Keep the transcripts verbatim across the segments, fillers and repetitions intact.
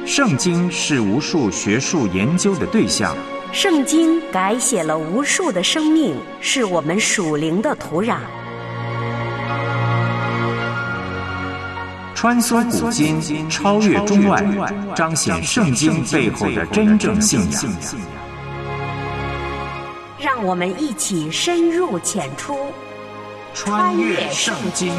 圣经是无数学术研究的对象， 圣经改写了无数的生命，是我们属灵的土壤。 穿梭古今，超越中外，彰显圣经背后的真正信仰。 让我们一起深入浅出， 穿越圣经。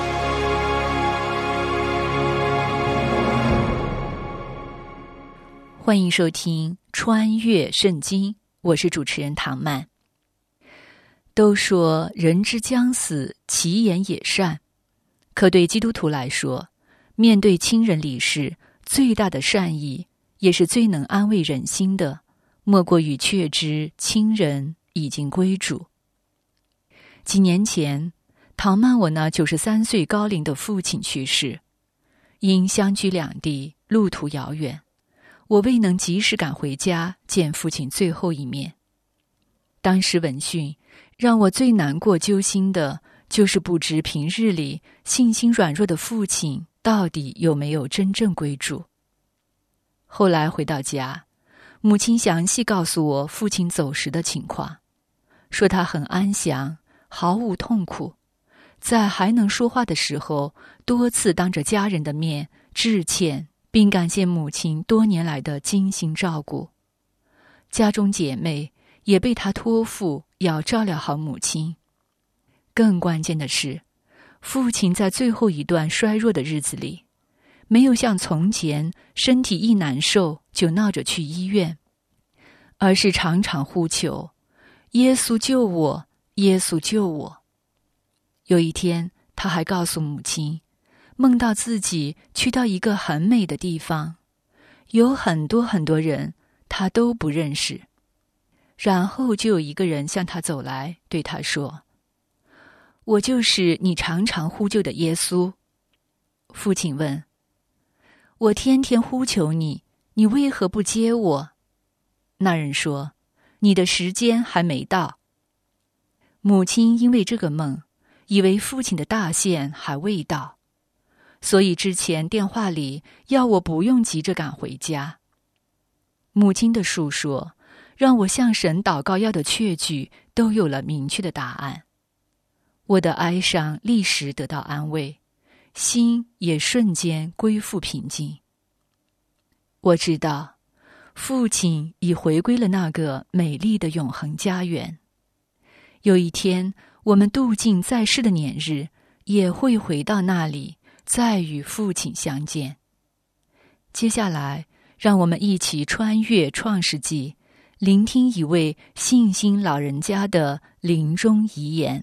欢迎收听《穿越圣经》，我是主持人唐曼。都说人之将死，其言也善。可对基督徒来说，面对亲人离世，最大的善意，也是最能安慰人心的，莫过于确知亲人已经归主。几年前，唐曼我那九十三岁高龄的父亲去世，因相居两地，路途遥远，我未能及时赶回家见父亲最后一面。当时闻讯，让我最难过揪心的，就是不知平日里信心软弱的父亲到底有没有真正归主。后来回到家，母亲详细告诉我父亲走时的情况，说他很安详，毫无痛苦，在还能说话的时候，多次当着家人的面致歉，并感谢母亲多年来的精心照顾。家中姐妹也被他托付要照料好母亲。更关键的是，父亲在最后一段衰弱的日子里，没有像从前身体一难受就闹着去医院，而是常常呼求，耶稣救我，耶稣救我。有一天，他还告诉母亲，梦到自己去到一个很美的地方，有很多很多人，他都不认识。然后就有一个人向他走来，对他说，我就是你常常呼救的耶稣。父亲问，我天天呼求你，你为何不接我？那人说，你的时间还没到。母亲因为这个梦，以为父亲的大限还未到，所以之前电话里要我不用急着赶回家。母亲的述说，让我向神祷告要的确据都有了明确的答案。我的哀伤立时得到安慰，心也瞬间归复平静。我知道，父亲已回归了那个美丽的永恒家园。有一天，我们度尽在世的年日，也会回到那里，再与父亲相见。接下来，让我们一起穿越创世纪，聆听一位信心老人家的临终遗言。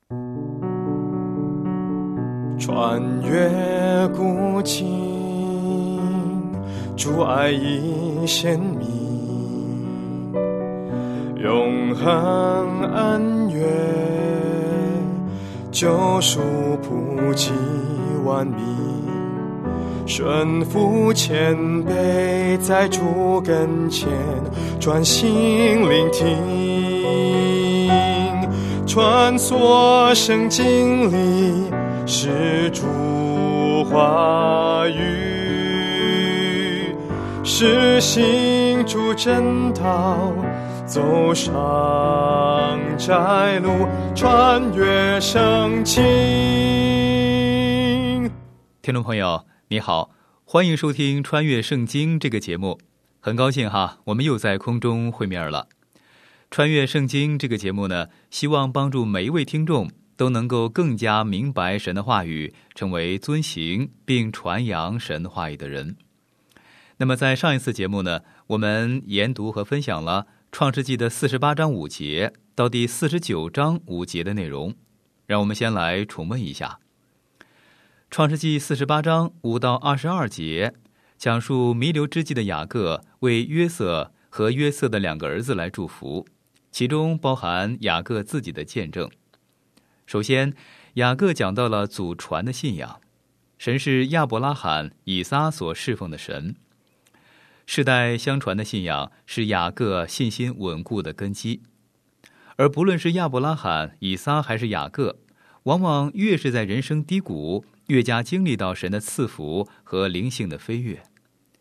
穿越古今，主爱已显明，永恒恩怨，救赎普及万民，顺服谦卑，在主跟前专心聆听，穿梭圣经里是主话语，是行主真道，走上窄路，穿越圣经。 听众朋友你好，欢迎收听穿越圣经这个节目，很高兴哈，我们又在空中会面了。穿越圣经这个节目呢，希望帮助每一位听众都能够更加明白神的话语，成为遵行并传扬神话语的人。那么在上一次节目呢，我们研读和分享了创世纪的四十八章五节到第四十九章五节的内容，让我们先来重温一下。创世纪四十八章五到二十二节讲述弥留之际的雅各为约瑟和约瑟的两个儿子来祝福，其中包含雅各自己的见证。首先，雅各讲到了祖传的信仰，神是亚伯拉罕、以撒所侍奉的神。世代相传的信仰是雅各信心稳固的根基。而不论是亚伯拉罕、以撒还是雅各，往往越是在人生低谷，越加经历到神的赐福和灵性的飞跃。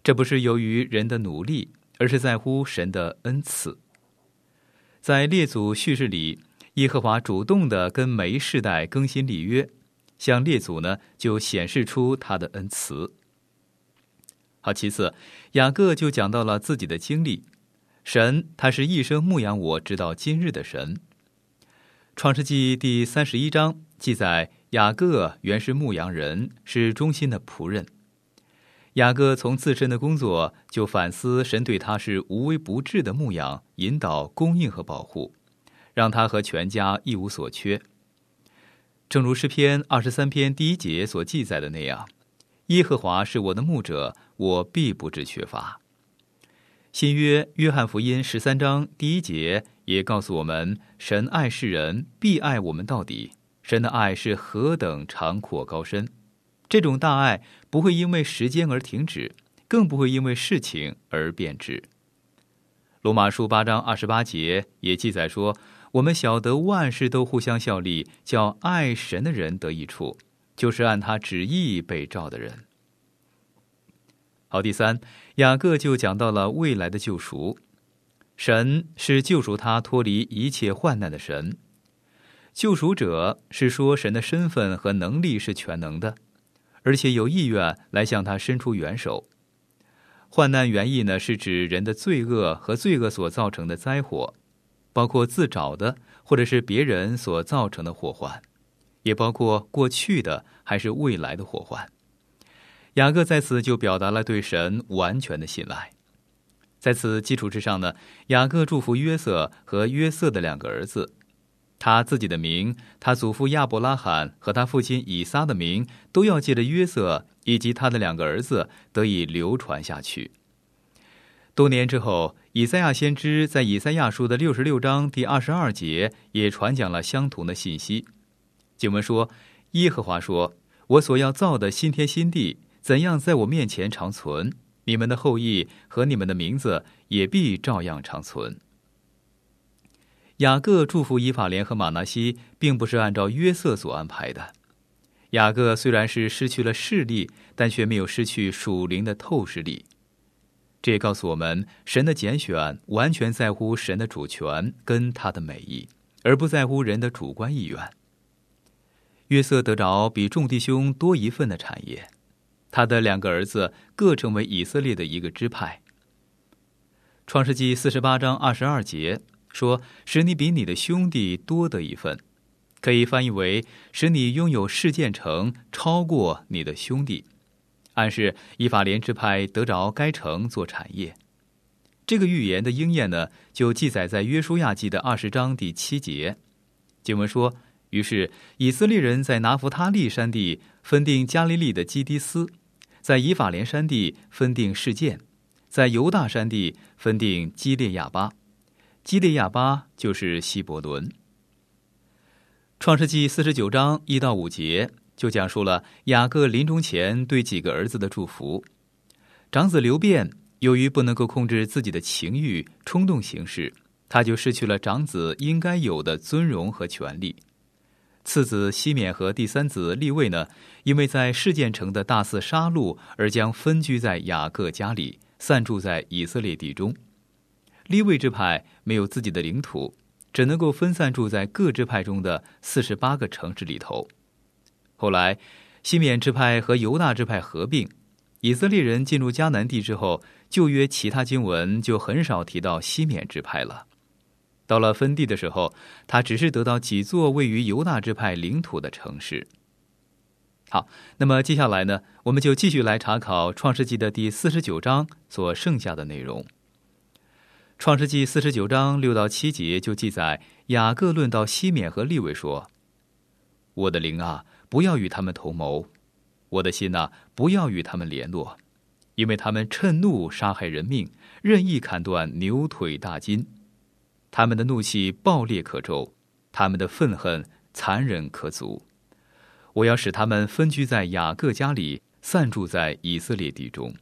这不是由于人的努力，而是在乎神的恩赐。在列祖叙事里，耶和华主动地跟每一世代更新立约，向列祖呢就显示出他的恩慈。好，其次，雅各就讲到了自己的经历，神他是一生牧养我直到今日的神。创世纪第三十一章记载，雅各原是牧羊人，是忠心的仆人。雅各从自身的工作就反思神对他是无微不至的牧养、引导、供应和保护，让他和全家一无所缺。正如诗篇二十三篇第一节所记载的那样，耶和华是我的牧者，我必不致缺乏。新约约翰福音十三章第一节也告诉我们，神爱世人，必爱我们到底。神的爱是何等长阔高深，这种大爱不会因为时间而停止，更不会因为事情而变质。罗马书八章二十八节也记载说，我们晓得万事都互相效力，叫爱神的人得益处，就是按他旨意被召的人。好，第三，雅各就讲到了未来的救赎。神是救赎他脱离一切患难的神。救赎者是说神的身份和能力是全能的，而且有意愿来向他伸出援手。患难原意呢，是指人的罪恶和罪恶所造成的灾祸，包括自找的或者是别人所造成的祸患，也包括过去的还是未来的祸患。雅各在此就表达了对神完全的信赖。在此基础之上呢，雅各祝福约瑟和约瑟的两个儿子，他自己的名，他祖父亚伯拉罕和他父亲以撒的名，都要借着约瑟以及他的两个儿子得以流传下去。多年之后，以赛亚先知在以赛亚书的六十六章第二十二节也传讲了相同的信息。经文说，耶和华说，我所要造的新天新地，怎样在我面前长存，你们的后裔和你们的名字也必照样长存。雅各祝福以法莲和玛拿西，并不是按照约瑟所安排的。雅各虽然是失去了视力，但却没有失去属灵的透视力。这也告诉我们，神的拣选完全在乎神的主权跟他的美意，而不在乎人的主观意愿。约瑟得着比众弟兄多一份的产业，他的两个儿子各成为以色列的一个支派。创世纪四十八章二十二节说，使你比你的兄弟多得一份，可以翻译为使你拥有事件城超过你的兄弟，暗示以法莲支派得着该城做产业。这个预言的应验呢，就记载在约书亚记的二十章第七节。经文说，于是以色列人在拿弗他利山地分定加利利的基迪斯，在以法莲山地分定示剑，在犹大山地分定基列亚巴。基列亚巴就是希伯伦。创世纪四十九章一到五节就讲述了雅各临终前对几个儿子的祝福。长子流便由于不能够控制自己的情欲，冲动行事，他就失去了长子应该有的尊荣和权利。次子西缅和第三子利未呢，因为在示剑城的大肆杀戮而将分居在雅各家里，散住在以色列地中。利未支派没有自己的领土，只能够分散住在各支派中的四十八个城市里头。后来西缅支派和犹大支派合并，以色列人进入迦南地之后，旧约其他经文就很少提到西缅支派了。到了分地的时候，他只是得到几座位于犹大支派领土的城市。好，那么接下来呢，我们就继续来查考创世纪的第四十九章所剩下的内容。创世纪四十九章六到七节就记载，雅各论到西缅和利未说，我的灵啊，不要与他们同谋，我的心啊，不要与他们联络，因为他们趁怒杀害人命，任意砍断牛腿大筋。他们的怒气暴烈可咒，他们的愤恨残忍可阻。我要使他们分居在雅各家里，散住在以色列地中。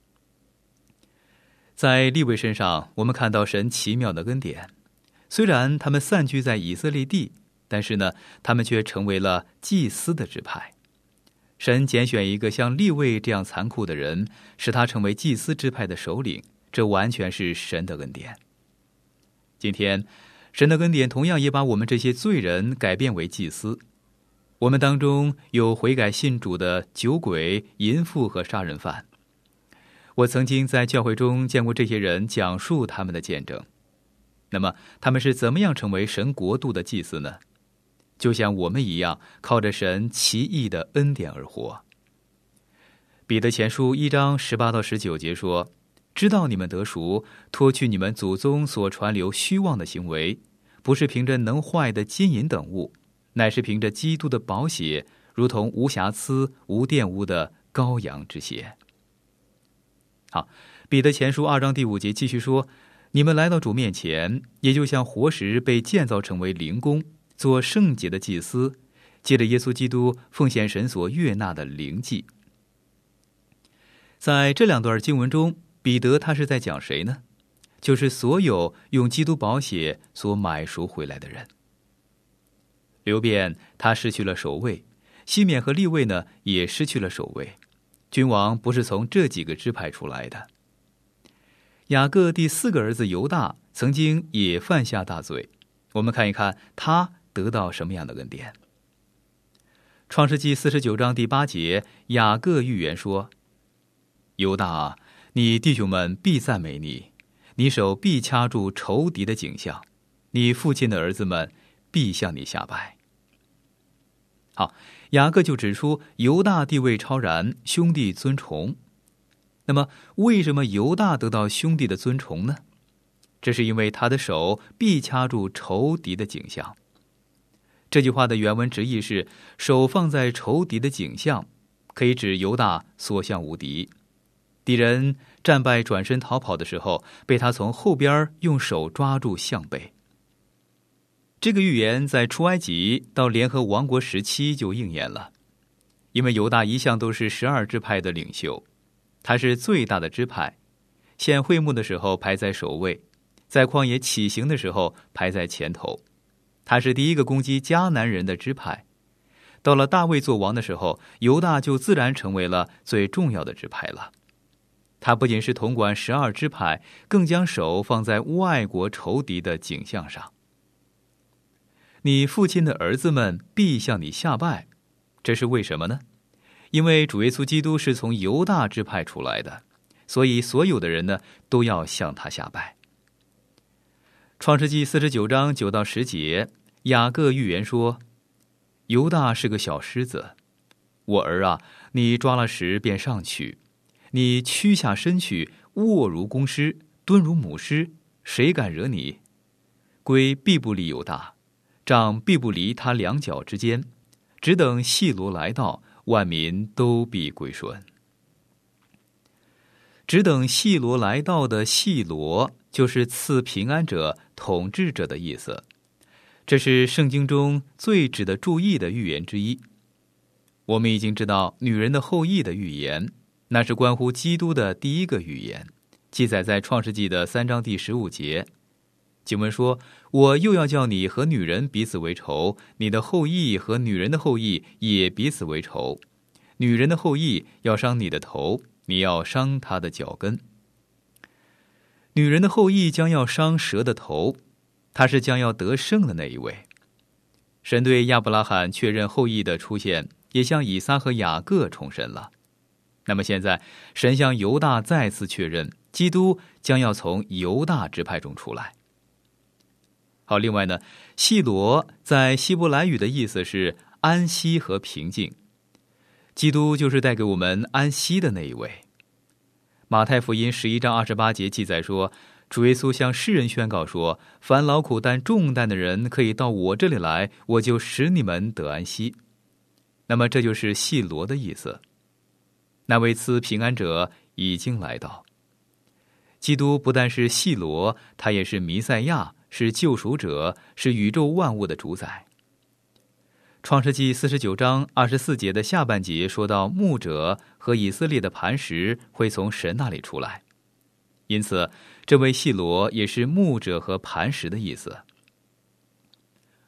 在利未身上，我们看到神奇妙的恩典。虽然他们散居在以色列地，但是呢，他们却成为了祭司的支派。 神拣选一个像利未这样残酷的人，使他成为祭司支派的首领，这完全是神的恩典。今天神的恩典同样也把我们这些罪人改变为祭司。我们当中有悔改信主的酒鬼、淫妇和杀人犯。我曾经在教会中见过这些人讲述他们的见证。那么他们是怎么样成为神国度的祭司呢？就像我们一样，靠着神奇异的恩典而活。彼得前书一章十八到十九节说，知道你们得赎，脱去你们祖宗所传流虚妄的行为，不是凭着能坏的金银等物，乃是凭着基督的宝血，如同无瑕疵无玷污的羔羊之血。好，彼得前书二章第五节继续说，你们来到主面前，也就像活石被建造成为灵宫，做圣洁的祭司，借着耶稣基督奉献神所悦纳的灵祭。在这两段经文中，彼得他是在讲谁呢？就是所有用基督宝血所买赎回来的人。流便他失去了首位，西缅和利未呢也失去了首位，君王不是从这几个支派出来的。雅各第四个儿子犹大曾经也犯下大罪，我们看一看他得到什么样的恩典。创世纪四十九章第八节，雅各预言说，犹大啊，你弟兄们必赞美你，你手必掐住仇敌的颈项，你父亲的儿子们必向你下拜。好，雅各就指出犹大地位超然，兄弟尊崇。那么为什么犹大得到兄弟的尊崇呢？这是因为他的手必掐住仇敌的颈项。这句话的原文直译是，手放在仇敌的颈项，可以指犹大所向无敌。敌人战败转身逃跑的时候，被他从后边用手抓住项背。这个预言在出埃及到联合王国时期就应验了，因为犹大一向都是十二支派的领袖，他是最大的支派，献会幕的时候排在首位，在旷野起行的时候排在前头。他是第一个攻击迦南人的支派。到了大卫做王的时候，犹大就自然成为了最重要的支派了。他不仅是统管十二支派，更将手放在外国仇敌的颈项上。你父亲的儿子们必向你下拜，这是为什么呢？因为主耶稣基督是从犹大支派出来的，所以所有的人呢都要向他下拜。创世纪四十九章九到十节，雅各预言说，犹大是个小狮子，我儿啊，你抓了食便上去，你屈下身去，卧如公狮，蹲如母狮，谁敢惹你？龟必不离犹大，杖必不离他两脚之间，只等细罗来到，万民都必归顺。只等细罗来到的细罗，就是赐平安者、统治者的意思。这是圣经中最值得注意的预言之一。我们已经知道女人的后裔的预言，那是关乎基督的第一个预言，记载在创世纪的三章第十五节。经文说，我又要叫你和女人彼此为仇，你的后裔和女人的后裔也彼此为仇，女人的后裔要伤你的头，你要伤她的脚跟。女人的后裔将要伤蛇的头，他是将要得胜的那一位。神对亚伯拉罕确认后裔的出现，也向以撒和雅各重申了。那么现在神向犹大再次确认，基督将要从犹大支派中出来。好，另外呢，细罗在希伯来语的意思是安息和平静，基督就是带给我们安息的那一位。马太福音十一章二十八节记载说，主耶稣向世人宣告说，凡劳苦担重担的人可以到我这里来，我就使你们得安息。那么这就是细罗的意思，那位赐平安者已经来到。基督不但是细罗，他也是弥赛亚，是救赎者，是宇宙万物的主宰。创世纪四十九章二十四节的下半节说到，牧者和以色列的磐石会从神那里出来，因此这位细罗也是牧者和磐石的意思。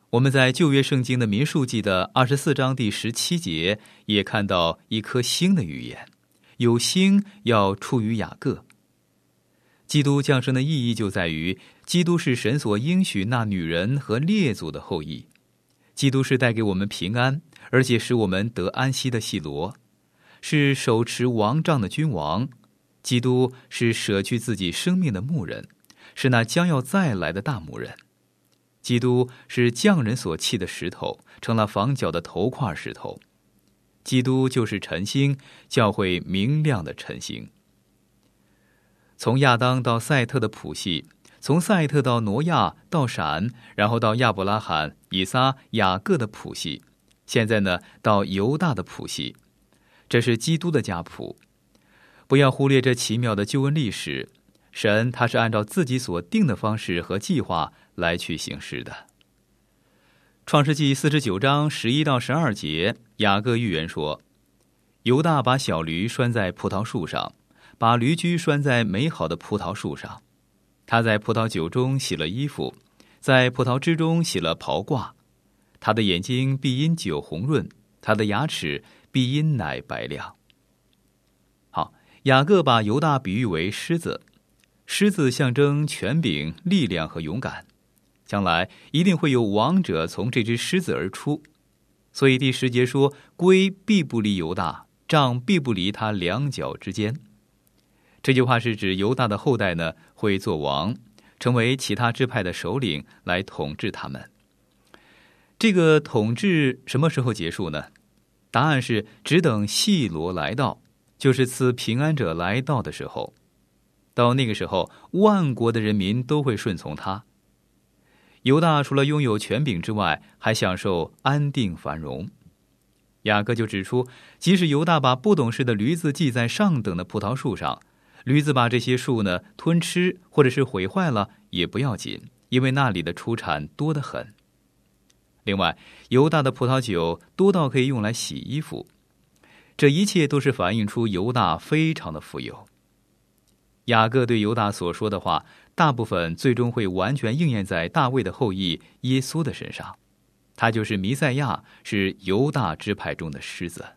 我们在旧约圣经的民数记的二十四章第十七节也看到一颗星的预言，有星要出于雅各。基督降生的意义就在于，基督是神所应许那女人和列祖的后裔。基督是带给我们平安，而且使我们得安息的细罗，是手持王杖的君王。基督是舍去自己生命的牧人，是那将要再来的大牧人。基督是匠人所弃的石头，成了房角的头块石头。基督就是晨星，教会明亮的晨星。从亚当到赛特的谱系，从赛特到挪亚到闪，然后到亚伯拉罕、以撒、雅各的谱系，现在呢到犹大的谱系，这是基督的家谱。不要忽略这奇妙的救恩历史，神他是按照自己所定的方式和计划来去行事的。创世纪四十九章十一到十二节，雅各预言说，犹大把小驴拴在葡萄树上，把驴驹拴在美好的葡萄树上。他在葡萄酒中洗了衣服，在葡萄汁中洗了袍褂。他的眼睛必因酒红润，他的牙齿必因奶白亮。好，雅各把犹大比喻为狮子，狮子象征权柄、力量和勇敢，将来一定会有王者从这只狮子而出。所以第十节说，龟必不离犹大，杖必不离他两脚之间。这句话是指犹大的后代呢会做王，成为其他支派的首领来统治他们。这个统治什么时候结束呢？答案是只等细罗来到，就是赐平安者来到的时候。到那个时候，万国的人民都会顺从他。犹大除了拥有权柄之外，还享受安定繁荣。雅各就指出，即使犹大把不懂事的驴子系在上等的葡萄树上，驴子把这些树呢吞吃或者是毁坏了也不要紧，因为那里的出产多得很。另外，犹大的葡萄酒多到可以用来洗衣服，这一切都是反映出犹大非常的富有。雅各对犹大所说的话，大部分最终会完全应验在大卫的后裔耶稣的身上，他就是弥赛亚，是犹大支派中的狮子。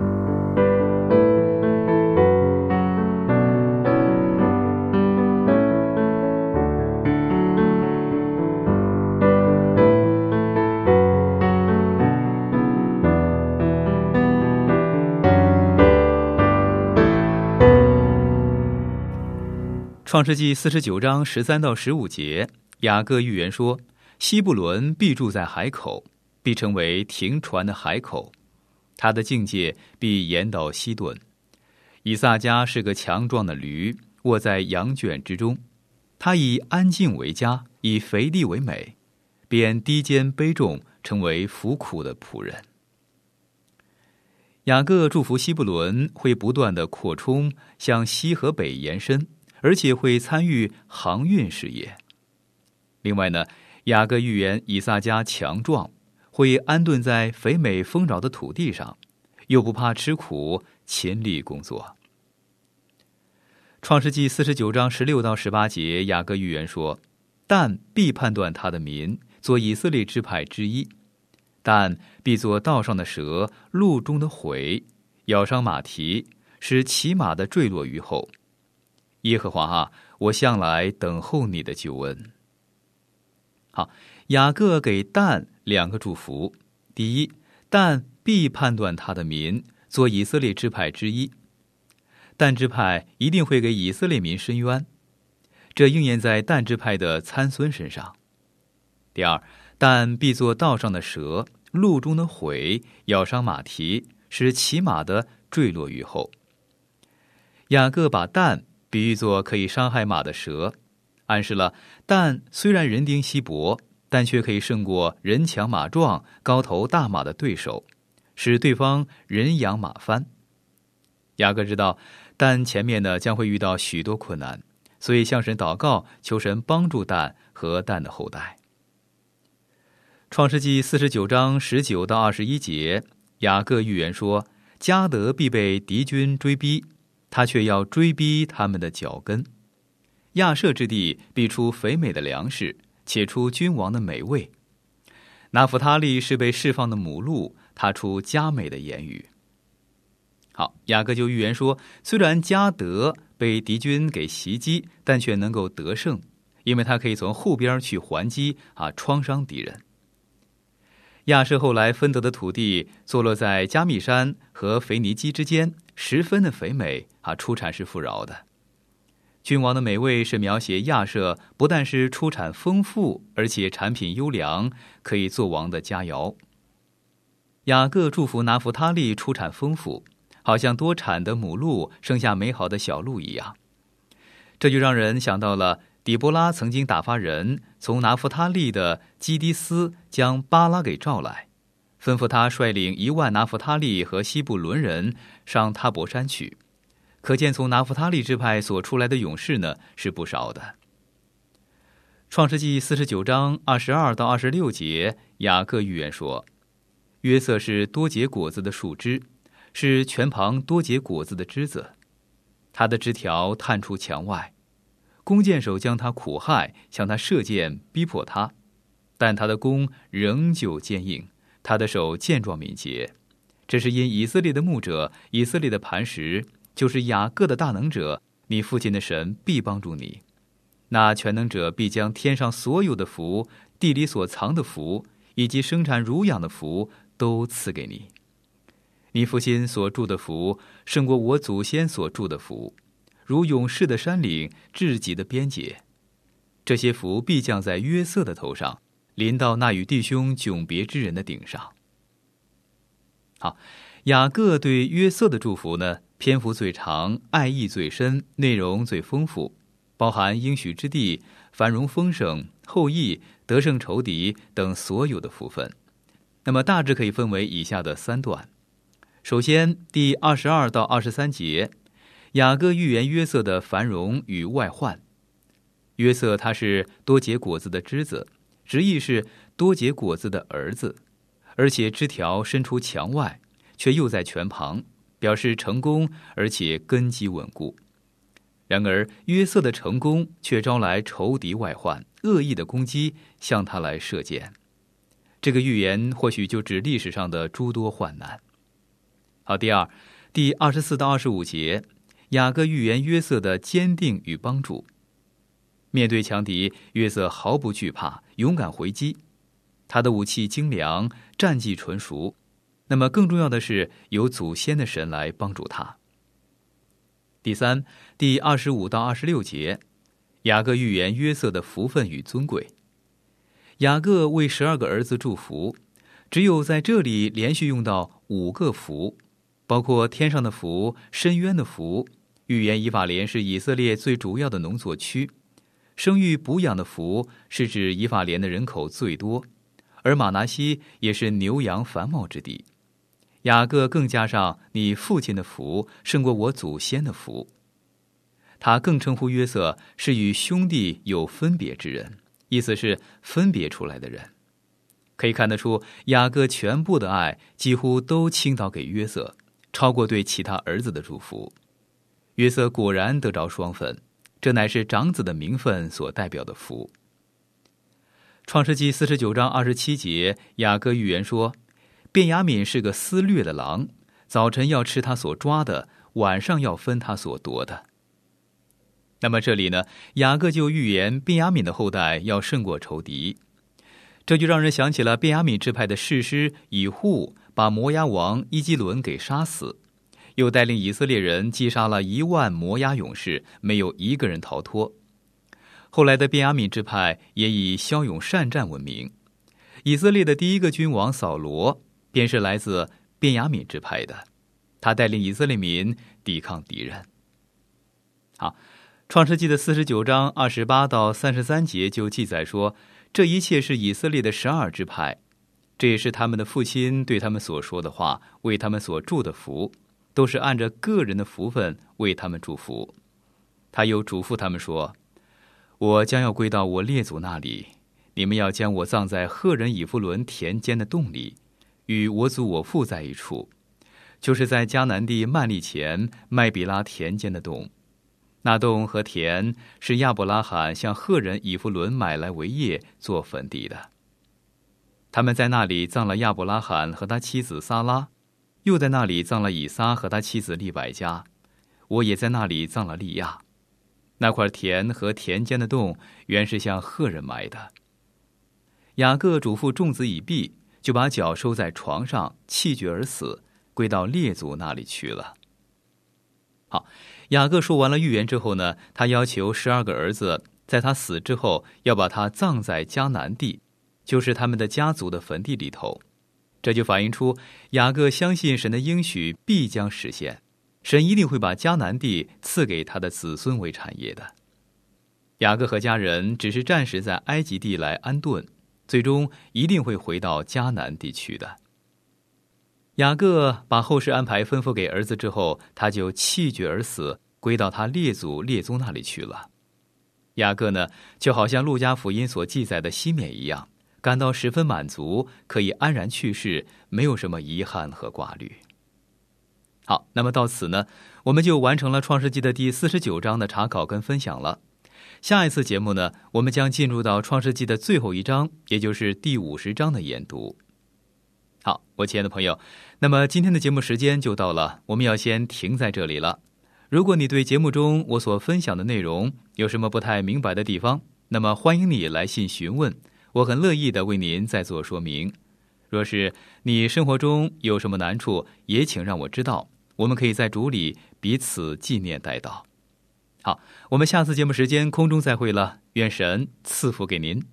创世纪四十九章十三到十五节，雅各预言说，西布伦必住在海口，必成为停船的海口，他的境界必延到西顿。以撒家是个强壮的驴，卧在羊圈之中，他以安静为家，以肥地为美，便低肩卑重，成为服苦的仆人。雅各祝福西布伦会不断的扩充，向西和北延伸，而且会参与航运事业。另外呢，雅各预言以撒家强壮，会安顿在肥美丰饶的土地上，又不怕吃苦，勤力工作。创世纪四十九章十六到十八节，雅各预言说，但必判断他的民，做以色列支派之一，但必做道上的蛇，路中的毁，咬伤马蹄，使骑马的坠落于后。耶和华啊，我向来等候你的救恩。好，雅各给但两个祝福。第一，但必判断他的民，做以色列支派之一。但支派一定会给以色列民伸冤，这应验在但支派的参孙身上。第二，但必做道上的蛇，路中的毁，咬伤马蹄，使骑马的坠落于后。雅各把但比喻作可以伤害马的蛇，暗示了但虽然人丁稀薄，但却可以胜过人强马壮、高头大马的对手，使对方人仰马翻。雅各知道但前面呢将会遇到许多困难，所以向神祷告，求神帮助但和但的后代。创世纪四十九章十九到二十一节，雅各预言说，迦得必被敌军追逼，他却要追逼他们的脚跟。亚设之地必出肥美的粮食，且出君王的美味。 拿弗他利是被释放的母鹿，他出佳美的言语。好，雅各就预言说，虽然迦得被敌军给袭击，但却能够得胜，因为他可以从后边去还击啊，创伤敌人。亚设后来分得的土地坐落在加密山和腓尼基之间，十分的肥美啊，出产是富饶的。君王的美味是描写亚设不但是出产丰富，而且产品优良，可以做王的佳肴。雅各祝福拿弗他利出产丰富，好像多产的母鹿生下美好的小鹿一样。这就让人想到了底波拉曾经打发人从拿弗他利的基迪斯将巴拉给召来，吩咐他率领一万拿弗他利和西布伦人上塔伯山去。可见从拿弗他利支派所出来的勇士呢，是不少的。创世纪四十九章二十二到二十六节，雅各预言说，约瑟是多结果子的树枝，是泉旁多结果子的枝子，他的枝条探出墙外，弓箭手将他苦害，向他射箭逼迫他，但他的弓仍旧坚硬，他的手健壮敏捷。这是因以色列的牧者，以色列的磐石，就是雅各的大能者，你父亲的神必帮助你。那全能者必将天上所有的福，地里所藏的福，以及生产乳养的福都赐给你。你父亲所住的福胜过我祖先所住的福，如勇士的山岭，至极的边界。这些福必降在约瑟的头上，临到那与弟兄迥别之人的顶上。好，雅各对约瑟的祝福呢，篇幅最长，爱意最深，内容最丰富，包含应许之地、繁荣丰盛、后裔、得胜仇敌等所有的福分。那么大致可以分为以下的三段。首先，第二十二到二十三节，雅各预言约瑟的繁荣与外患。约瑟他是多结果子的枝子，直译是多结果子的儿子，而且枝条伸出墙外，却又在泉旁，表示成功，而且根基稳固。然而约瑟的成功却招来仇敌外患，恶意的攻击向他来射箭。这个预言或许就指历史上的诸多患难。好，第二，第二十四到二十五节，雅各预言约瑟的坚定与帮助。面对强敌，约瑟毫不惧怕，勇敢回击。他的武器精良，战绩纯熟。那么更重要的是，有祖先的神来帮助他。第三，第二十五到二十六节，雅各预言约瑟的福分与尊贵。雅各为十二个儿子祝福，只有在这里连续用到五个福，包括天上的福、深渊的福。预言以法莲是以色列最主要的农作区，生育哺养的福是指以法莲的人口最多，而马拿西也是牛羊繁茂之地。雅各更加上你父亲的福胜过我祖先的福。他更称呼约瑟是与兄弟有分别之人，意思是分别出来的人。可以看得出，雅各全部的爱几乎都倾倒给约瑟，超过对其他儿子的祝福。约瑟果然得着双份，这乃是长子的名分所代表的福。创世纪四十九章二十七节，雅各预言说，便雅悯是个撕掠的狼，早晨要吃他所抓的，晚上要分他所夺的。那么这里呢，雅各就预言便雅悯的后代要胜过仇敌。这就让人想起了便雅悯支派的士师以户把摩押王伊基伦给杀死，又带领以色列人击杀了一万摩押勇士，没有一个人逃脱。后来的便雅悯支派也以骁勇善战闻名。以色列的第一个君王扫罗便是来自便雅悯支派的，他带领以色列民抵抗敌人。好，创世纪的四十九章二十八到三十三节就记载说，这一切是以色列的十二支派，这也是他们的父亲对他们所说的话，为他们所祝的福，都是按着个人的福分为他们祝福。他又嘱咐他们说，我将要归到我列祖那里，你们要将我葬在赫人以弗伦田间的洞里，与我祖我父在一处，就是在迦南地曼利前麦比拉田间的洞。那洞和田是亚伯拉罕向赫人以弗伦买来为业做坟地的。 他们在那里葬了亚伯拉罕和他妻子撒拉，又在那里葬了以撒和他妻子利百加，我也在那里葬了利亚。那块田和田间的洞原是向赫人埋的。雅各嘱咐众子已毕，就把脚收在床上，气绝而死，归到列祖那里去了。好，雅各说完了预言之后呢，他要求十二个儿子在他死之后要把他葬在迦南地，就是他们的家族的坟地里头。这就反映出雅各相信神的应许必将实现，神一定会把迦南地赐给他的子孙为产业的。雅各和家人只是暂时在埃及地来安顿，最终一定会回到迦南地区的。雅各把后事安排吩咐给儿子之后，他就气绝而死，归到他列祖列宗那里去了。雅各呢，就好像路加福音所记载的西缅一样，感到十分满足，可以安然去世，没有什么遗憾和挂虑。好，那么到此呢，我们就完成了创世纪的第四十九章的查考跟分享了。下一次节目呢，我们将进入到创世纪的最后一章，也就是第五十章的研读。好，我亲爱的朋友，那么今天的节目时间就到了，我们要先停在这里了。如果你对节目中我所分享的内容有什么不太明白的地方，那么欢迎你来信询问，我很乐意的为您再做说明。若是你生活中有什么难处，也请让我知道，我们可以在主里彼此纪念代祷。好，我们下次节目时间空中再会了，愿神赐福给您。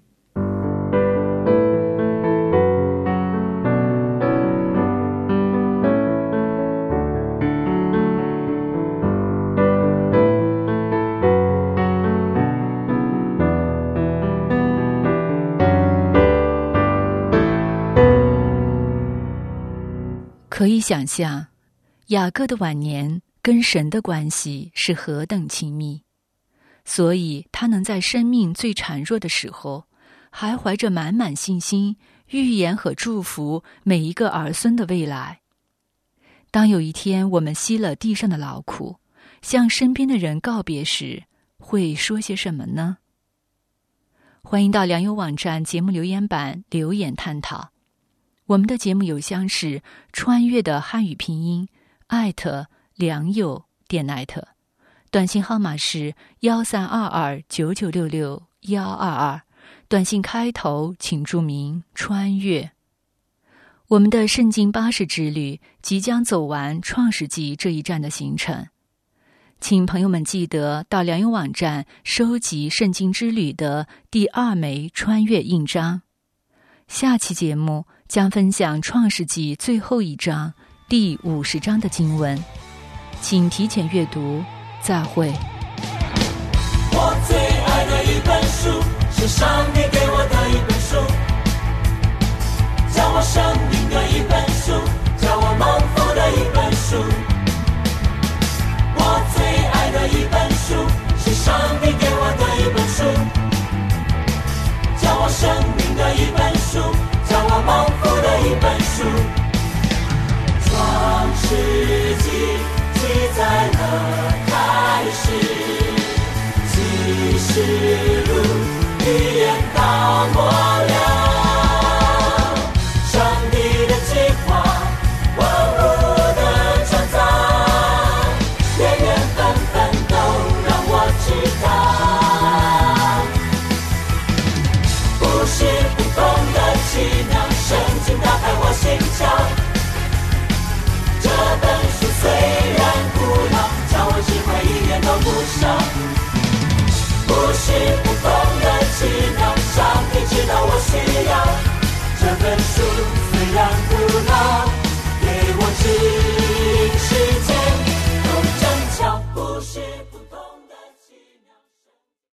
可以想象，雅各的晚年跟神的关系是何等亲密，所以他能在生命最孱弱的时候，还怀着满满信心，预言和祝福每一个儿孙的未来。当有一天我们息了地上的劳苦，向身边的人告别时，会说些什么呢？欢迎到良友网站节目留言板留言探讨。我们的节目邮箱是穿越的汉语拼音艾特良友点艾特，短信号码是幺三二二九九六六幺二二，短信开头请注明穿越。我们的圣经巴士之旅即将走完创世纪这一站的行程，请朋友们记得到良友网站收集圣经之旅的第二枚穿越印章。下期节目将分享创世纪最后一章第五十章的经文，请提前阅读。再会。 我最爱的一本书，是上帝给我的一本书，教我生命的一本书，教我蒙福的一本书。